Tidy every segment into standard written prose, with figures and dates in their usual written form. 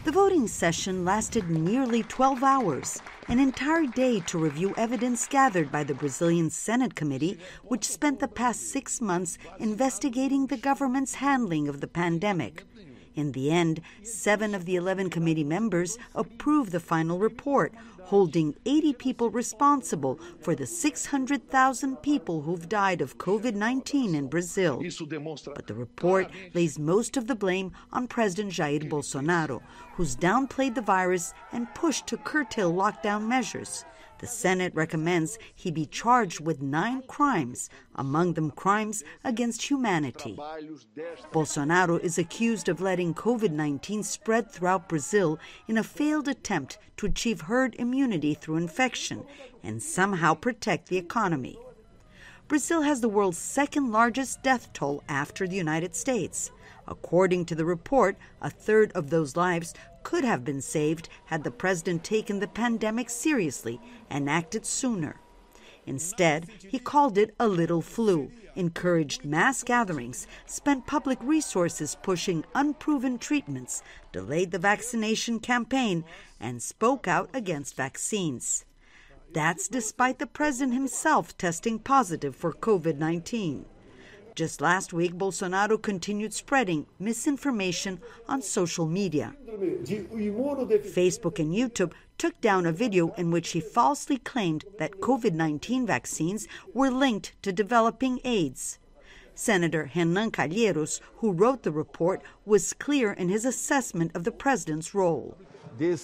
The voting session lasted nearly 12 hours, an entire day to review evidence gathered by the Brazilian Senate Committee, which spent the past 6 months investigating the government's handling of the pandemic. In the end, 7 of the 11 committee members approved the final report, holding 80 people responsible for the 600,000 people who've died of COVID-19 in Brazil. But the report lays most of the blame on President Jair Bolsonaro, who's downplayed the virus and pushed to curtail lockdown measures. The Senate recommends he be charged with 9 crimes, among them crimes against humanity. Bolsonaro is accused of letting COVID-19 spread throughout Brazil in a failed attempt to achieve herd immunity through infection and somehow protect the economy. Brazil has the world's second largest death toll after the United States. According to the report, a third of those lives could have been saved had the president taken the pandemic seriously and acted sooner. Instead, he called it a little flu, encouraged mass gatherings, spent public resources pushing unproven treatments, delayed the vaccination campaign, and spoke out against vaccines. That's despite the president himself testing positive for COVID-19. Just last week, Bolsonaro continued spreading misinformation on social media. Facebook and YouTube took down a video in which he falsely claimed that COVID-19 vaccines were linked to developing AIDS. Senator Renan Calheiros, who wrote the report, was clear in his assessment of the president's role. The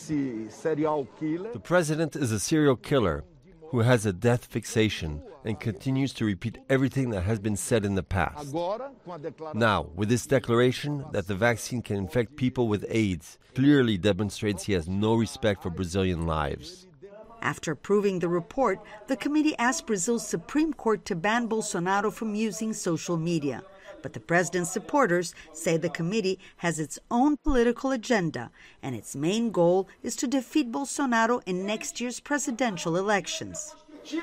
president is a serial killer who has a death fixation and continues to repeat everything that has been said in the past. Now, with this declaration that the vaccine can infect people with AIDS, clearly demonstrates he has no respect for Brazilian lives. After approving the report, the committee asked Brazil's Supreme Court to ban Bolsonaro from using social media. But the president's supporters say the committee has its own political agenda, and its main goal is to defeat Bolsonaro in next year's presidential elections.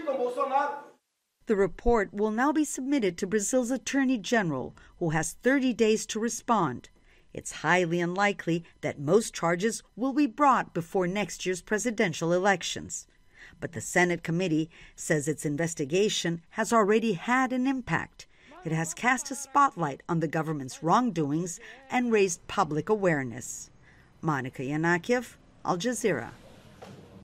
The report will now be submitted to Brazil's Attorney General, who has 30 days to respond. It's highly unlikely that most charges will be brought before next year's presidential elections. But the Senate committee says its investigation has already had an impact. It has cast a spotlight on the government's wrongdoings and raised public awareness. Monica Yanakiev, Al Jazeera.